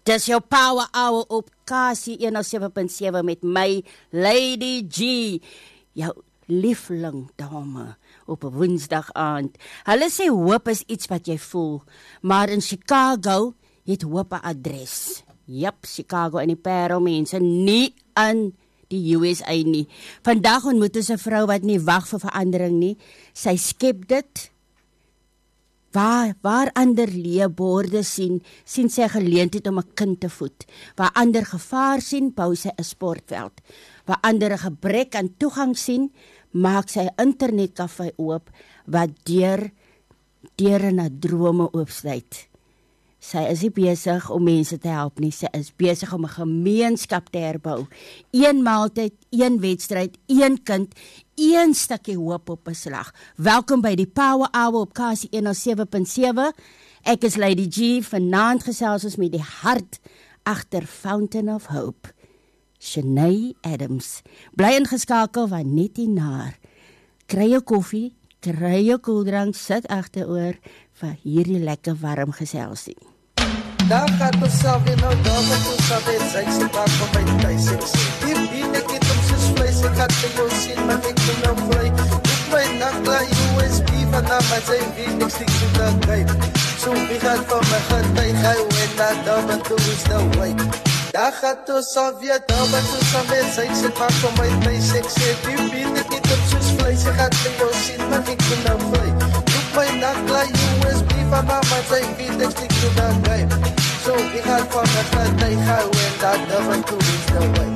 Dis jou Power Hour op Kasie 107.7 met my Lady G, jou liefling dame op 'n Woensdag aand. Hulle sê hoop is iets wat jy voel, maar in Chicago het hoop 'n adres. Jep, Chicago en die Parel mense, nie in die USA nie. Vandag ontmoet ons 'n vrou wat nie wag vir verandering nie. Sy skep dit. Waar ander leeborde sien sy geleentheid om 'n kind te voed. Waar ander gevaar sien, bou sy 'n sportveld. Waar ander 'n gebrek aan toegang sien, maak sy 'n internetkafee oop wat deure na drome oopsluit. Sy is nie besig om mense te help nie, sy is besig om 'n gemeenskap te herbou. Een maaltyd, een wedstryd, een kind, een stukkie hoop op 'n slag. Welkom by die Power Hour op Kasie 107.7. Ek is Lady G, vanaand gesels ons met die hart agter Fountain of Hope, Shanae Adams. Bly ingeskakel want net hierna kry jy koffie, kry jy koeldrank, sit agteroor vir hierdie lekker warm geselsie. Daar gaat ons sabi nou, daar wat ons sabi, sy maak van my thuis, ek sê, hier bied ek het om soos vlees, ek gaat vir jou sien, maar ek kom nou vry, op my nakla USB, vanaf my sy weet, ek stiek so dat kyk, so wie gaat van my getuig, hy ween na daar wat toe is nou wyk. Daar gaat ons sabi, daar wat ons sabi, sy maak van my thuis, ek sê, hier bied ek het om soos vlees, ek gaat vir jou sien, maar ek kom nou vry, op my nakla USB, vanaf my sy weet, ek stiek so dat kyk. So we got from the front, they go in that double to is the way.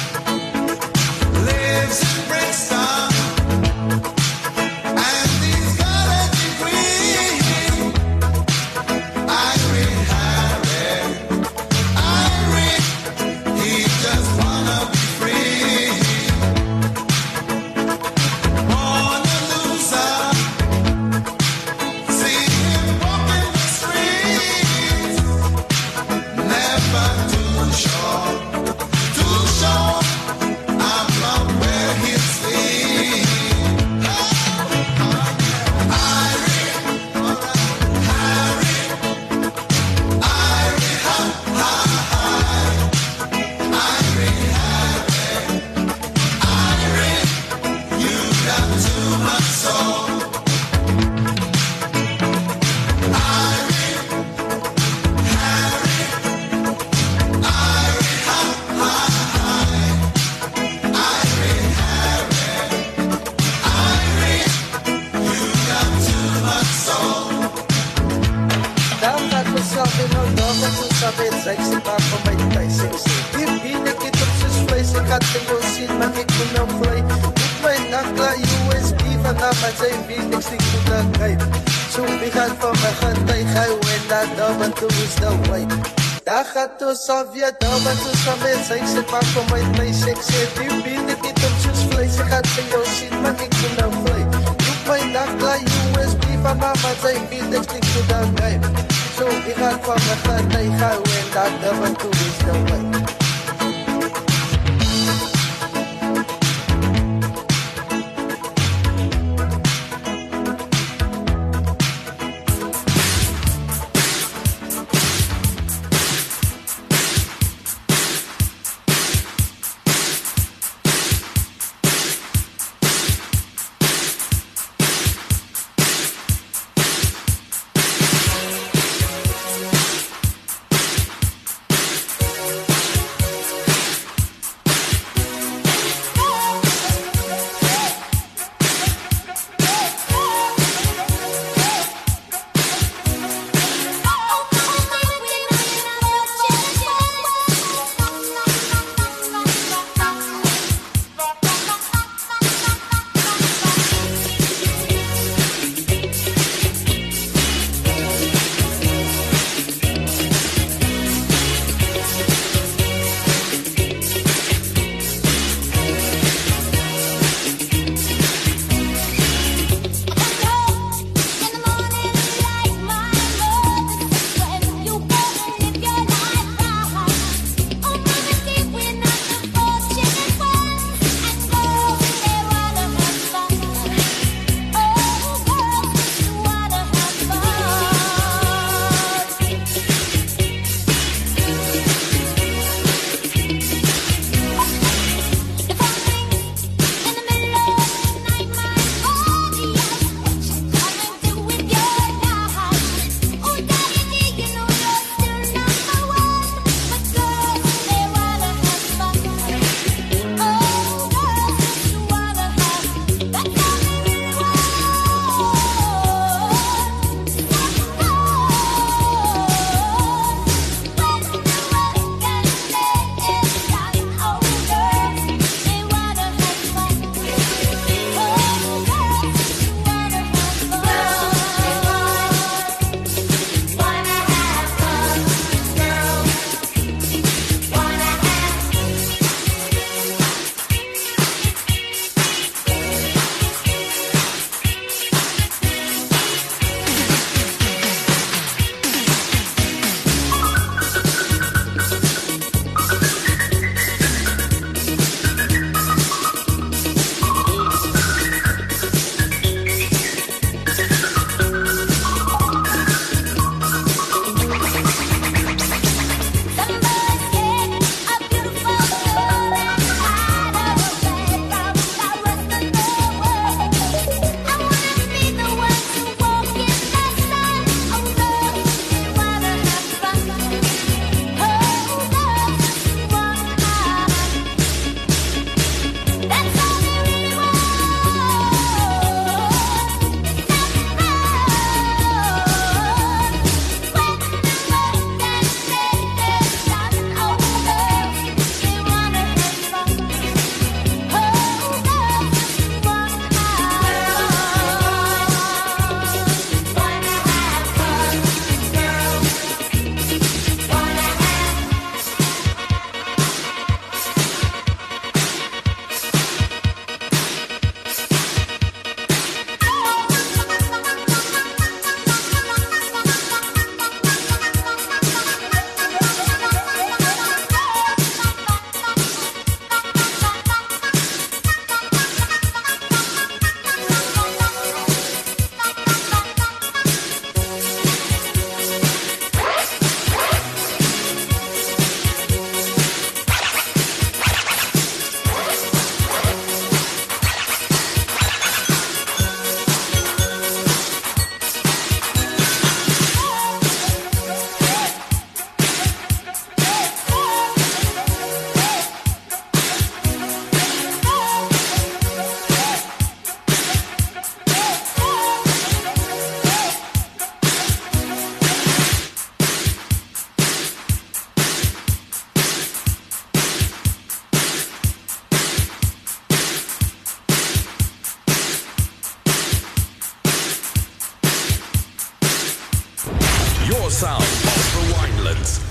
Lives in Brixton, and he's got a degree. Irene Harry, he just wanna be free. Born a loser, see him walking the streets. Never too short, I'm not where he's sleep. You got too much soul. Ek sê maar van my thuis, ek sê, hier bied ek het op soos vlees, ek gaat vir jou sien, maar ek kom nou vry, op my nakla USB, vanaf my sy weet, ek stiek so dat kyk, so wie gaat van my getuig, hy ween na daar wat toe is nou wyk. Daar gaat ons alweer, daar wat ons aan mens, ek sê maar van my thuis, ek sê, hier bied ek het op soos vlees, ek gaat vir jou sien, maar ek kom nou vry, op my nakla USB, vanaf my sy weet, ek stiek so dat kyk. So we got from the front, they go in that double to is the way.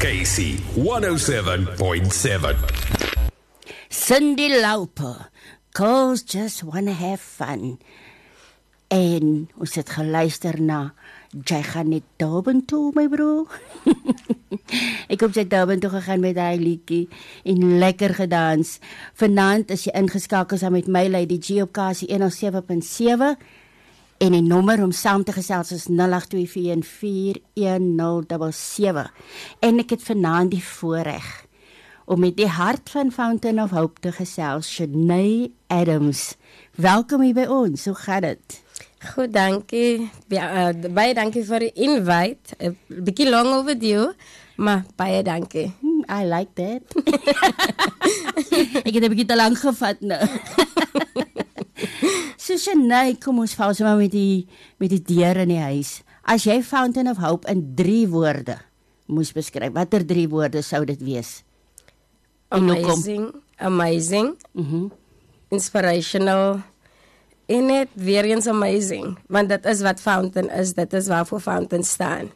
KC 107.7. Cindy Lauper, girls just wanna have fun. En ons het geluister na Jy gaan net Durban toe, my bro. Ek het op Durban toe gegaan met daai liedjie en lekker gedans. Vanaand is jy ingeskakel saam met my Lady G op KC 107.7 en die nommer om saam te gesels is 0824141077. En ek het vanaand die voorreg om met die hart van Fountain of Hope te gesels, Shanae Adams. Welkom hier by ons, hoe gaat het? Goed, dankie. Baie dankie vir die invite. 'n Bietjie long overdue, maar baie dankie. I like that. Ek het 'n bietjie te lank gevat nou. So Shanae, kom ons val sommer met die deur in die huis. As jy Fountain of Hope in 3 woorde moes beskryf, watter 3 woorde sou dit wees? Amazing, inspirational, en net weer eens amazing, want dit is wat Fountain is, dit is waarvoor Fountain staan.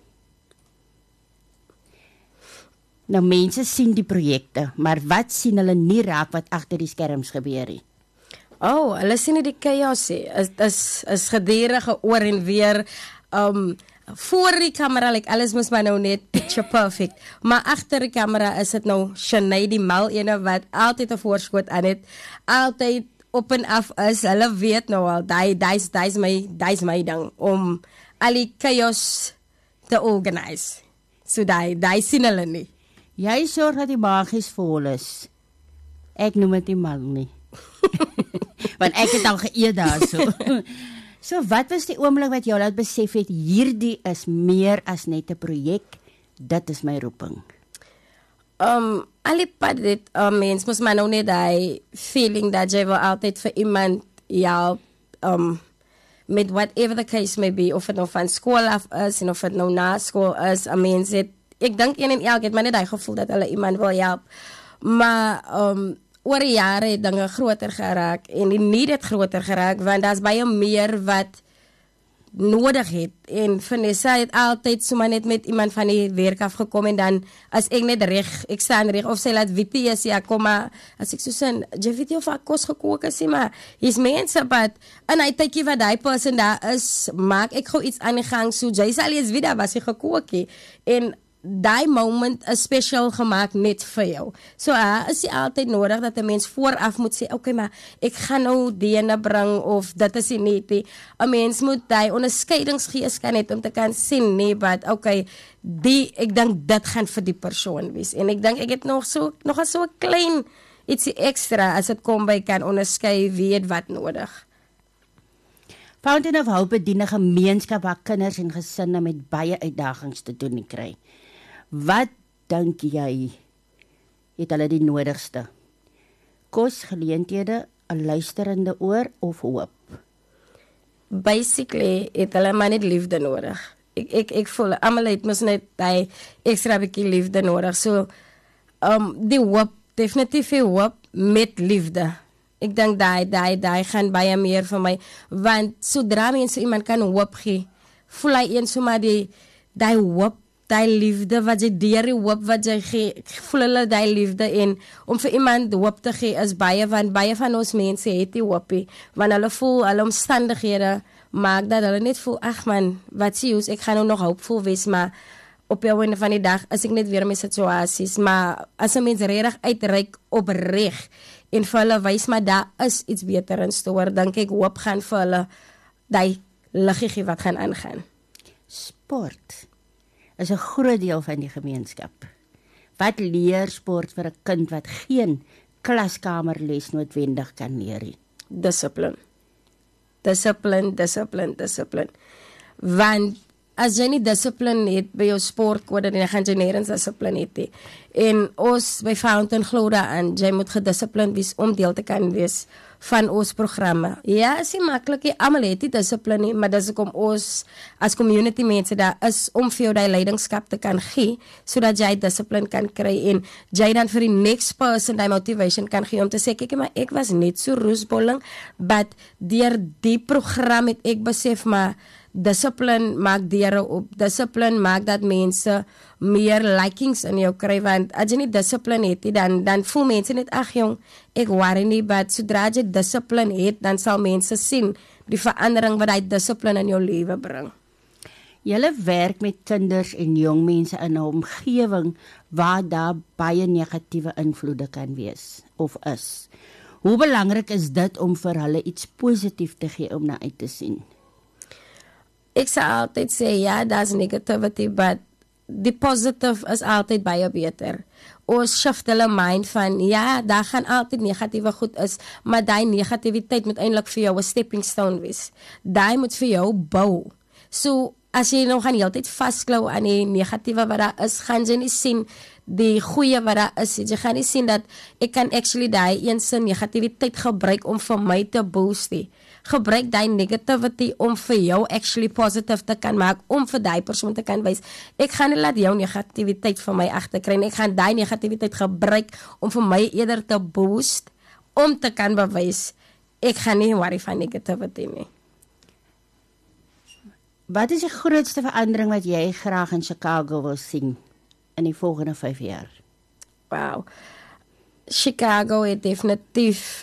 Nou mense sien die projekte, maar wat sien hulle nie raak wat agter die skerms gebeur nie? Oh, hulle sien nie die chaos nie, is gedurende oor en weer, voor die kamera, alles moes maar nou net picture perfect, maar agter die kamera is dit nou Shanae die mal ene wat altyd 'n voorskot aan het, altyd op en af is, hulle weet nou al, dis my ding, om al die chaos te organise, so die sien hulle nie. Jy sorg dat die magies vol is, ek noem het die mal nie, want ek het al geëet daar so. So wat was die oomblik wat jou laat besef het, hierdie is meer as net 'n projek, dit is my roeping? Alipad dit, mens moes maar nou net die feeling dat jy wil altyd vir iemand help, met whatever the case may be, of het nou van school af is, en of het nou na school is, mens het, ek dink een en elk het maar net die gevoel dat hulle iemand wil help, maar, oor die jare het dinge groter geraak, en die need het groter geraak, want daar is baie meer wat nodig het, en Vanessa het altyd sommer net met iemand van die werk afgekom, en dan, as ek net reg, ek staan reg, of sy laat Witty is, ja, kom maar, as ek so sin, jy weet jy of ek kos gekook is, maar, hier's mense, but, en hy tykkie wat die person daar is, maak ek gou iets aan die gang, so, jy sal eens weer, was hy gekook, en, die moment is special gemaakt net vir jou. So, is die altyd nodig dat 'n mens vooraf moet sê, okay, maar ek gaan nou die ene bring, of dit is nie nie. 'n Mens moet die onderskeidingsgees kan het, om te kan sien, nee, but, okay, ek dink dit gaan vir die persoon wees. En ek dink, ek het nog so 'n klein ietsie extra, as het kom by kan onderskei, wie het wat nodig. Fountain of Hope bedien 'n gemeenskap waar kinders en gesinne met baie uitdagings te doen kry. Wat dink jy het hulle die nodigste? Kos, geleenthede, 'n luisterende oor of hoop? Basically, het hulle maar net liefde nodig. Ek voel, almal het mos net die extra bietjie liefde nodig. So, die hoop, definitief die hoop met liefde. Ek dink die gaan baie meer vir my, want sodra mense iemand kan hoop gee, voel hy eens sommer die hoop, die liefde wat jy deur die hoop wat jy gee, voel hulle die liefde, en om vir iemand hoop te gee is baie, want baie van ons mense het die hoopie, want hulle voel, hulle omstandighede maak dat hulle net voel, ag man, wat sê ons, ek gaan nou nog hoopvol wees, maar op jou einde van die dag is ek net weer in my situasies, maar as 'n mens regtig uitreik opreg, en vir hulle wys, maar daar is iets beter in store, dink ek hoop gaan vir hulle die liggie wat gaan aangaan. Sport is 'n groot deel van die gemeenskap. Wat leer sport vir 'n kind wat geen klaskamerles noodwendig kan leer nie? Discipline. Want as jy nie dissipline het by jou sportkode, dan gaan jy nêrens dissipline hê. En ons by Fountain glo daaraan, jy moet gedissipline wees om deel te kan wees van ons programme. Ja, is nie maklik nie, almal het nie dissipline nie, maar dis kom ons as community mense daar is om vir jou die leidingskap te kan gee, sodat jy dissipline kan kry en jy dan vir die next person die motivation kan gee om te sê, kyk maar ek was net so roesbolling, but deur die program het ek besef maar discipline maak deure op. Discipline maak dat mense meer likings in jou kry, want as jy nie discipline het nie, dan voel mense net, ag jong, ek worry nie, but sodra jy discipline het, dan sal mense sien die verandering wat hy discipline in jou lewe bring. Julle werk met kinders en jong mense in 'n omgewing waar daar baie negatiewe invloede kan wees of is. Hoe belangrik is dit om vir hulle iets positief te gee om na uit te sien? Ek sal altyd sê, ja, daar's negativity, but die positive is altyd baie beter. Ons shift hulle mind van, ja, daar gaan altyd negatiewe goed is, maar die negativiteit moet eintlik vir jou 'n stepping stone wees. Die moet vir jou bou. So, as jy nou gaan heeltyd vasklou aan die negatiewe wat daar is, gaan jy nie sien die goeie wat daar is. Jy gaan nie sien dat ek kan actually die eense negativiteit gebruik om vir my te boost. Gebruik die negativity om vir jou actually positive te kan maak, om vir die persoon te kan wys. Ek gaan nie laat jou negativiteit vir my agterkry nie. Ek gaan die negativiteit gebruik om vir my eerder te boost, om te kan bewys, ek gaan nie worry van negativity nie. Wat is die grootste verandering wat jy graag in Chicago wil sien in die volgende 5 jaar? Wow. Chicago het definitief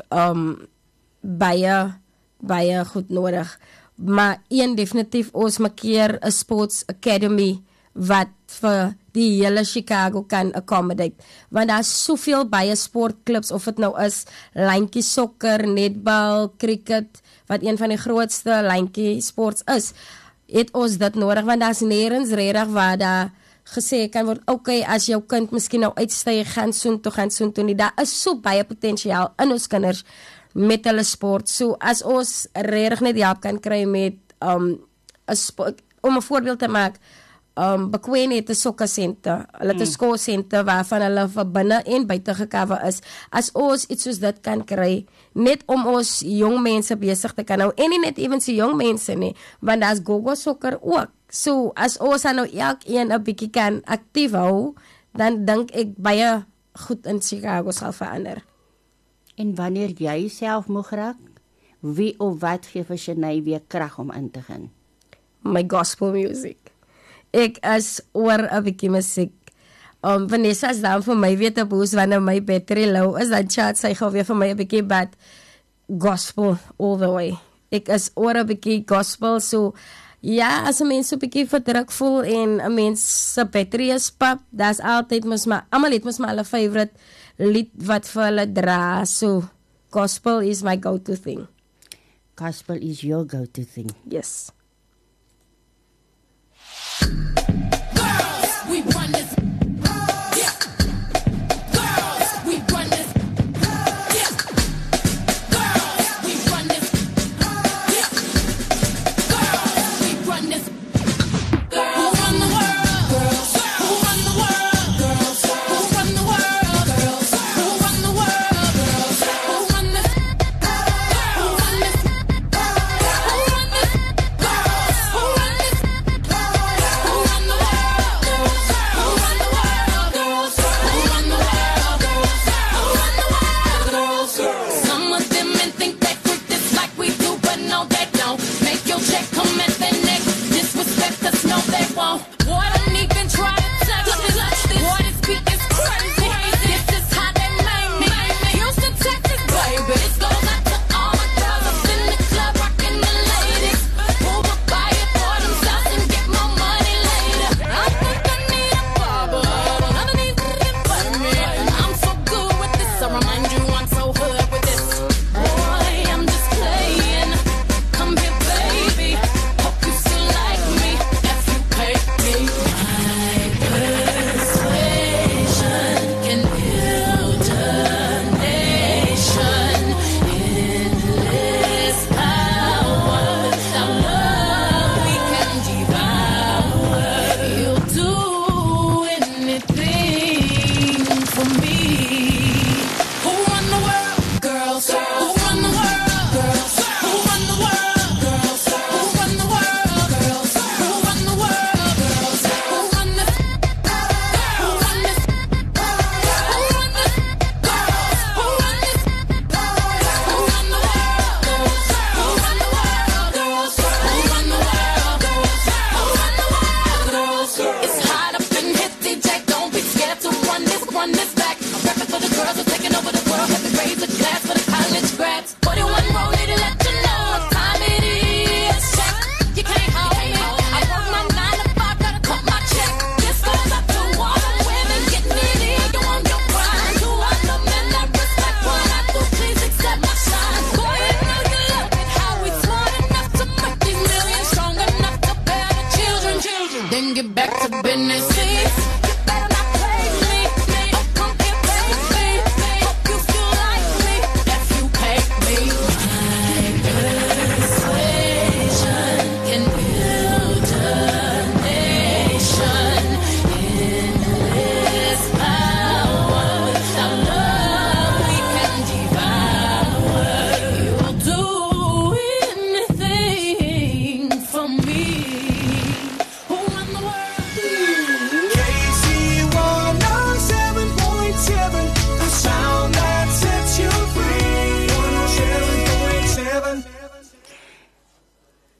baie goed nodig. Maar definitief ons maak hier 'n sports academy wat vir die hele Chicago kan accommodate. Want daar is soveel baie sportklubs, of dit nou is lyntjie sokker, netbal, cricket, wat een van die grootste lyntjie sports is. Het ons dit nodig, want daar is nergens regtig waar daar gesê kan word, okay, as jou kind miskien nou uitstyg, gaan soontoe nie. Daar is so baie potensiaal in ons kinders met hulle sport. So as ons regtig net help kan kry met om 'n voorbeeld te maak, Bekwene het 'n sokkersenter, hulle het 'n skoolsenter waarvan hulle vir binne en buite gecover is. As ons iets soos dit kan kry, net om ons jong mense besig te kan hou, en nie net ewen se jong mense nie, want daar's gogo sokker ook. So as ons nou elkeen 'n bietjie kan aktief hou, dan dink ek baie goed in Chicago sal verander. En wanneer jy self moeg raak, wie of wat gee vir Shanae weer krag om in te gaan? My gospel music. Ek is oor 'n bietjie musiek. Vanessa is dan vir my weer te boost wanneer my battery low is, dan chat sy gou weer vir my 'n bietjie, but gospel all the way. Ek is oor 'n bietjie gospel, so ja, as 'n mens so 'n bietjie verdruk voel en 'n mens se battery is pap, daar's altyd almal het mos maar hulle favorite lied wat vir hulle dra, so gospel is my go-to thing. Gospel is your go-to thing. Yes. We run this. Yeah. Girls, we run this. Yeah. Girls, we run this. Yeah. Girls, we run this. Who run the world? Girls. Who run the world? Girls. Who run the world? Girls. Who run the world? Girls. Who run this? Who run this? Who run this? Girls. Who run this? Who run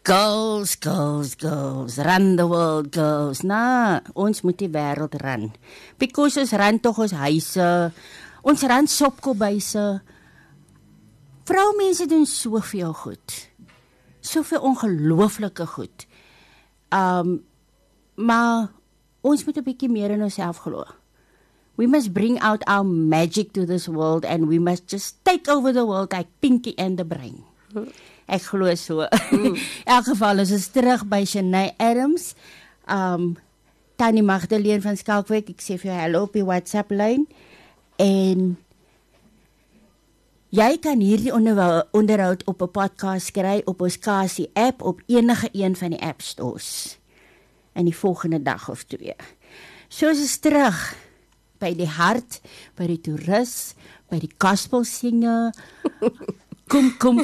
Girls, girls, girls, run the world, girls. Nou, ons moet die wêreld run. Because ons run tog ons huise, ons run sopkopbuise. Vroumense doen soveel goed. Soveel ongelooflike goed. Maar ons moet 'n bietjie meer in onsself glo. We must bring out our magic to this world and we must just take over the world like Pinky and the Brain. Ek glo so. In elk geval is ons terug by Shanae Adams. Tannie Magdalene van Skalkwyk, ek sê vir jou hallo op die WhatsApp lyn. En jy kan hierdie onderhoud op 'n podcast kry op ons Kasi app op enige een van die app stores. In die volgende dag of 2. So is terug by die hart, by die toerist, by die gospelsinger. Kom.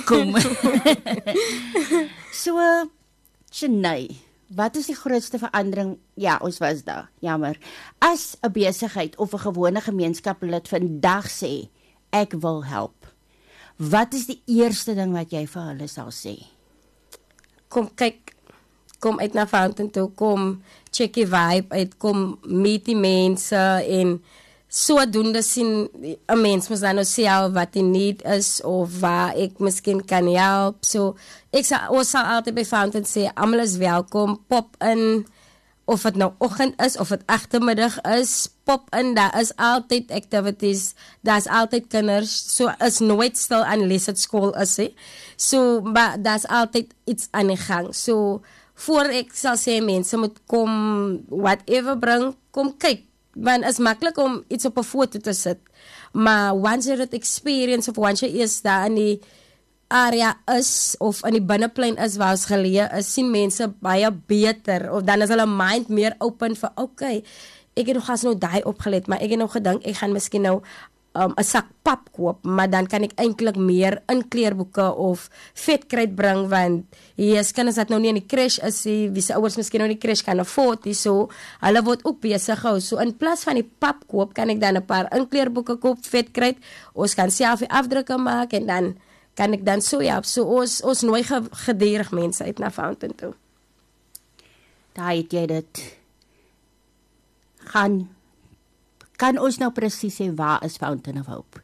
So, Shanae, wat is die grootste verandering? Ja, ons was daar, jammer. As 'n besigheid of 'n gewone gemeenskaplid vandag sê, ek wil help. Wat is die eerste ding wat jy vir hulle sal sê? Kom kyk, kom uit na Fountain toe, kom check die vibe uit, kom meet die mense en sodoende sien 'n mens mos dan nou self wat die need is of waar ek miskien kan help. So ons sal altyd by Fountain sê, almal is welkom, pop in, of dit nou oggend is, of dit agtermiddag is, pop in, daar is altyd activities, daar's altyd kinders, so is nooit stil unless dit skool is, hè. So, maar daar's altyd iets aan die gang. So, voor ek sal sê, mense moet kom, whatever bring, kom kyk, want is maklik om iets op 'n foto te sit, maar once jy dit experience, of once jy eers daar in die area is, of in die binneplein is waar ons geleë is, sien mense baie beter, of dan is hulle mind meer open vir, okay, ek het nog gas nou daai opgelet, maar ek het nog gedink, ek gaan miskien nou 'n sak pap koop, maar dan kan ek eintlik meer inkleerboeke of vetkruid bring, want hier kinders wat nou nie in die crash is, wie se ouers miskien nou nie crash kan afford, so hulle word ook besig gehou. So in plaas van die pap koop, kan ek dan 'n paar inkleerboeke koop, vetkruid, ons kan self die afdrukke maak, en dan kan ek dan so help. So ons nooi gedurig mense uit na Fountain toe. Daar het jy dit. Kan ons nou presies sê waar is Fountain of Hope?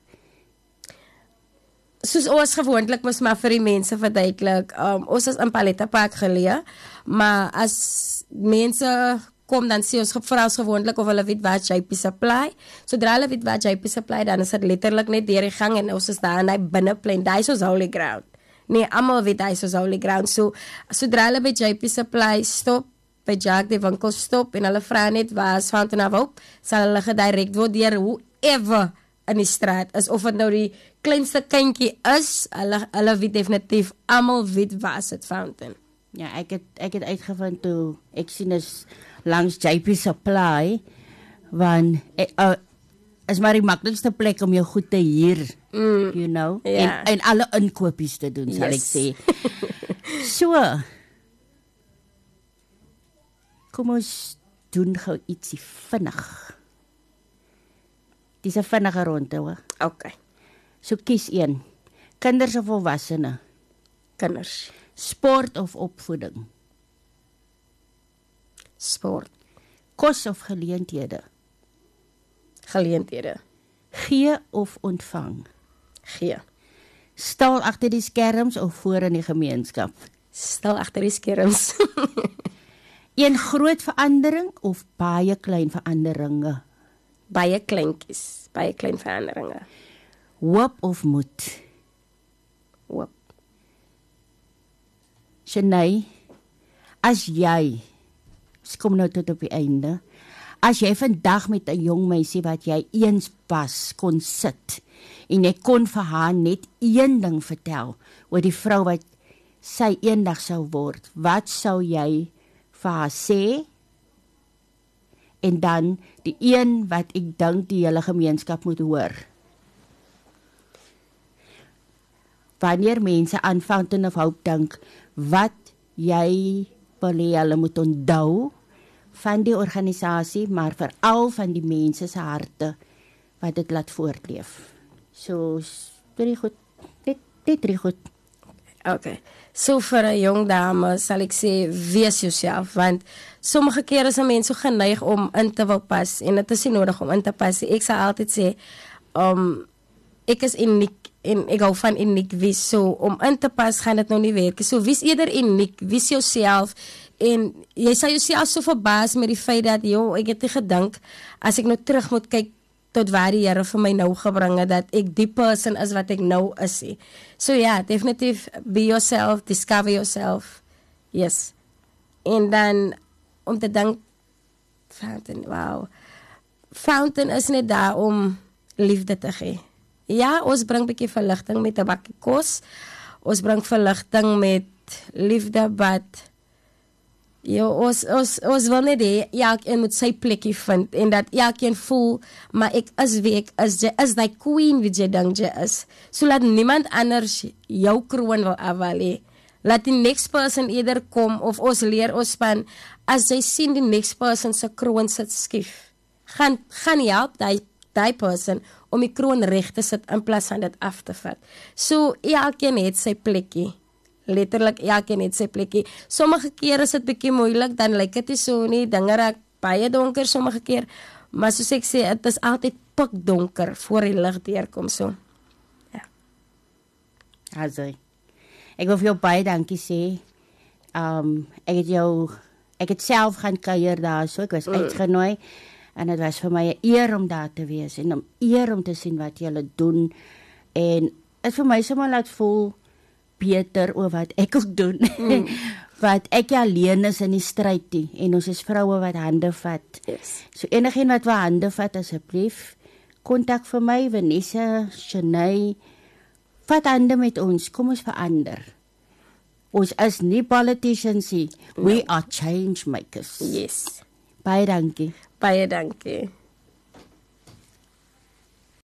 Soos ons gewoonlik mos maar vir die mense verduidelik, ons is in Paletta Park geleë, maar as mense kom, dan sê ons vra ons gewoonlik of hulle weet waar JP Supply. Sodra hulle weet waar JP Supply, dan is dit letterlik net deur die gang en ons is daar in die binneplein. Daai is ons holy ground. Nee, almal weet daai is ons holy ground. So sodra hulle by JP Supply stop, by Jack die winkel stop en hulle vra net waar is Fountain of Hope, sal hulle gedirek word deur whoever in die straat is, of dit nou die kleinste kindjie is, hulle weet definitief, almal weet waar is dit Fountain. Ja, ek het uitgevind toe ek sien is langs JP Supply, want is maar die maklikste plek om jou goed te huur, you know, Ja. en alle inkopies te doen, sal ek sê. So, kom ons doen gou ietsie vinnig. Dis 'n vinnige ronde, hoor. Okay, So kies een. Kinders of volwassene? kinders, Sport of opvoeding? sport, Kos of geleenthede? geleenthede, Gee of ontvang? gee, Stil agter die skerms of voor in die gemeenskap? stil agter die skerms, Een groot verandering of baie klein veranderinge? baie kleintjies, baie klein veranderinge, Hoop of moed? hoop. Shanae, as jy, ons kom nou tot op die einde, as jy vandag met 'n jong meisie wat jy eens pas kon sit, en jy kon vir haar net een ding vertel, oor die vrou wat sy eendag sou word, wat sou jy vir haar sê? En dan die een wat ek dink die hele gemeenskap moet hoor. Wanneer mense aan Fountain of Hope dink, wat jy wil hê hulle moet onthou van die organisasie, maar veral van die mense se harte wat dit laat voortleef. So, baie goed. Dit goed. Okay. So vir 'n jong dame sal ek sê wees jouself, want sommige kere is 'n mens so geneig om in te wil pas en dit is nie nodig om in te pas nie. Ek sal altyd sê ek is uniek en ek hou van uniek wees. So om in te pas gaan dit nou nie werk. So wees eerder uniek, wees jouself en jy sal jouself so verbaas met die feit dat ek het nie gedink as ek nou terug moet kyk tot waar die Here vir my nou gebring het dat ek die person is wat ek nou is. So ja, definitief be yourself, discover yourself. Yes. En dan om te dink Fountain is net daar om liefde te gee. Ja, ons bring 'n bietjie verligting met 'n bakkie kos. Ons bring verligting met liefde, but ons wil net hê elkeen moet sy plekkie vind en dat elkeen voel, maar ek is wie ek is, jy is die queen wie jy dink jy is. So laat niemand anders jou kroon wil afval. Laat die next person eerder kom of ons leer ons span, as jy sien die next person se kroon sit skief, gaan help die person om die kroon reg te sit in plaas van dit af te vat. So elkeen het sy plekkie. Letterlik elkeen het sy plekkie. Sommige kere is dit bietjie moeilik, dan lyk dit nie so nie, dinge raak baie donker sommige keer, maar soos ek sê, dit is altyd pikdonker voor die lig deurkom so. Ja. Also, ek wil vir jou baie dankie sê. Ek het self gaan kuier daar so, ek was uitgenooi en dit was vir my 'n eer om daar te wees en 'n eer om te sien wat julle doen en dit vir my sommer laat voel beter oor wat ek ook doen. Wat ek alleen is in die stryd nie en ons is vroue wat hande vat. Yes. So enigeen wat wil hande vat asseblief, kontak vir my, Vanessa, Shanae, vat hande met ons, kom ons verander. Ons is nie politicians nie, we are change makers. Yes. Baie dankie. Baie dankie.